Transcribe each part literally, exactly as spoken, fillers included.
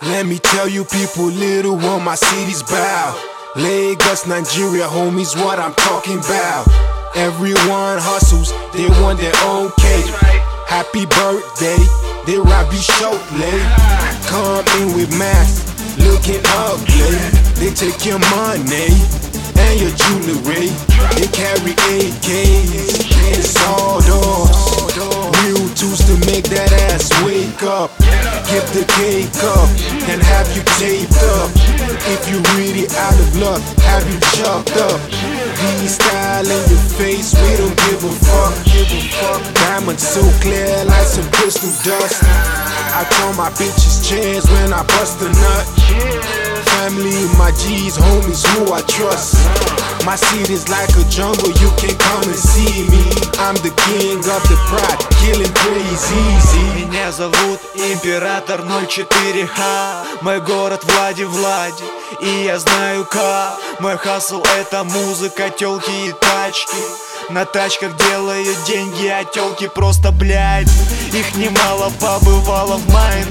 Let me tell you people, little on my city's bow. Lagos, Nigeria, homies, what I'm talking about. Everyone hustles, they want their own cake. Happy birthday, they rob you shortly. Come in with masks, looking ugly. They take your money and your jewelry. They carry A Ks and sawdust. Real tools to make that ass wake up. Give the cake up and have you taped up. If you really out of luck, have you chucked up. V-style in your face, we don't give a fuck. Diamonds so clear like some crystal dust. I call my bitches chairs when I bust a nut. Family, my G's, homies who I trust. My seat is like a jungle, you can come and see me. I'm the king of the pride, killing plays easy. Меня зовут Император ноль четыре ха. Мой город Влади Влади, и я знаю как. Мой хасл это музыка, тёлки и тачки. На тачках делают деньги, а тёлки просто блядь. Их немало побывало в моей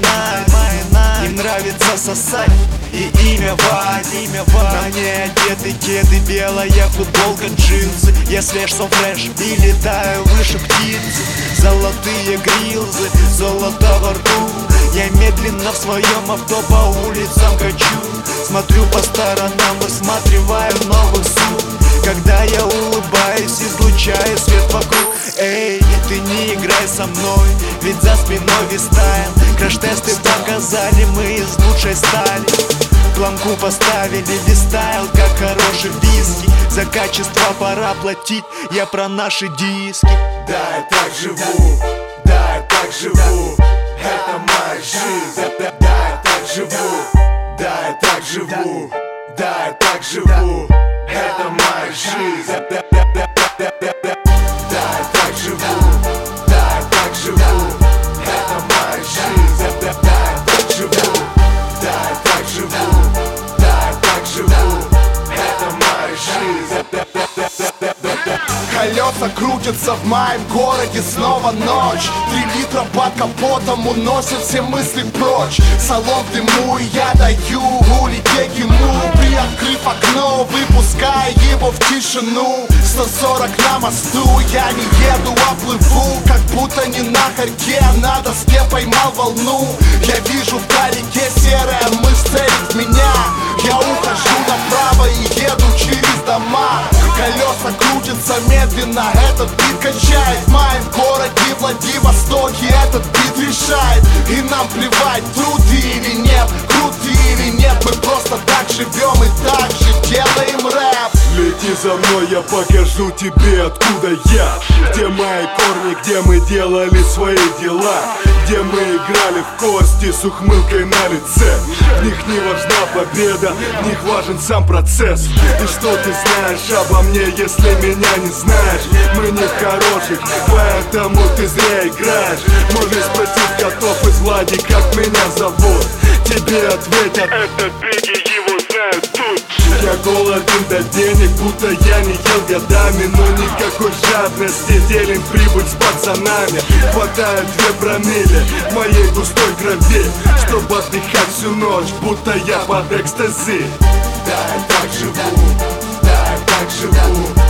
найт. Им нравится сосать, и имя Вади. На мне одеты кеды, белая футболка, джинсы. Я свеж, со фреш и летаю выше птицы. Золотые грилзы, золото во рту. Я медленно в своем авто по улицам качу. Смотрю по сторонам, высматриваю новых суд. Когда я улыбаюсь, излучаю свет вокруг. Эй, ты не играй со мной, ведь за спиной вистайл. Краш-тесты показали, мы из лучшей стали. Планку поставили, вистайл, как хороший виски. За качество пора платить, я про наши диски. Да, я так живу, да, я так живу. Это моя жизнь, да, да, я так живу. Да, я так живу, да, я так живу. Это моя жизнь, да, да, да, да, да, да, да. Да, я так живу, да, я так живу. Это моя жизнь, да, да, да, я так живу. Да, я так живу, да, я так живу. Это моя жизнь, да, да, да, да, да, да, да. Колеса крутятся в моем городе, снова ночь. Три литра под капотом уносят все мысли прочь. Салон в дыму, и я даю улететь ему. Приоткрыв окно, выпуская его в тишину. Сто сорок на мосту, я не еду, а плыву. Как будто не на хорьке, а на доске поймал волну. Я вижу вдалеке серая мысль целит в меня. Я ухожу направо и еду через дома. Колеса крутятся медленно, этот бит качает. В моем городе Владивостоке этот бит решает. И нам плевать, трудно или нет, круто или нет. Мы просто так живем и так же делаем рэп. Лети за мной, я покажу тебе, откуда я. Где мои корни, где мы делали свои дела. Где мы играли в кости с ухмылкой на лице. В них не важна победа, в них важен сам процесс. И что ты знаешь обо мне, если меня не знаешь? Мы не хороших, поэтому ты зря играешь. Можешь спросить котов из Влади, как меня зовут. Тебе ответят: это Бигги, его знают тут. Я голоден до денег, будто я не ел годами. Но никакой жадности, делим прибыль с пацанами. Хватает две промилле в моей густой крови, чтобы отдыхать всю ночь, будто я под экстази. Да, я так живу, да, я так живу.